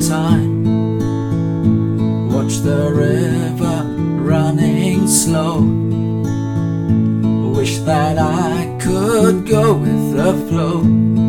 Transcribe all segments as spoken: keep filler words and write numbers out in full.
time. Watch the river running slow. Wish that I could go with the flow.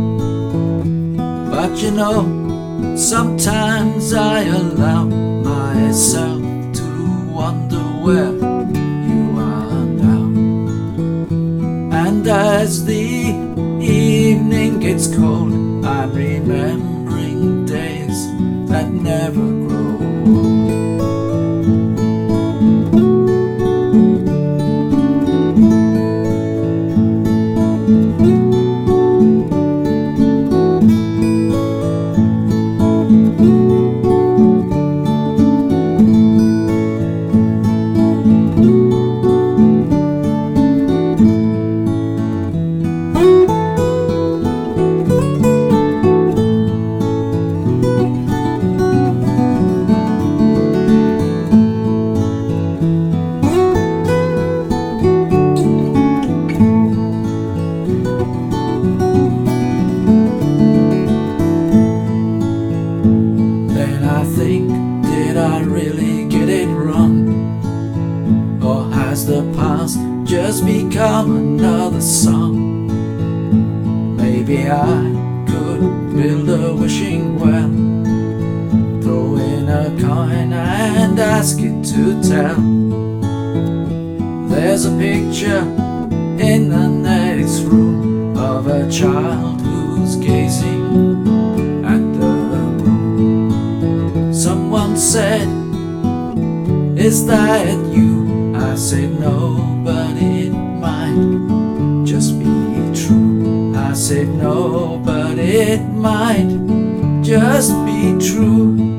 But you know, sometimes I allow myself to wonder where you are now. And as the evening gets cold, I'm remembering days that never grow old. Did I really get it wrong? Or has the past just become another song? Maybe I could build a wishing well, throw in a coin and ask it to tell. There's a picture in the next room of a child who's gazing at the Someone said, "Is that you?" I said, "No, but it might just be true." I said, "No, but it might just be true."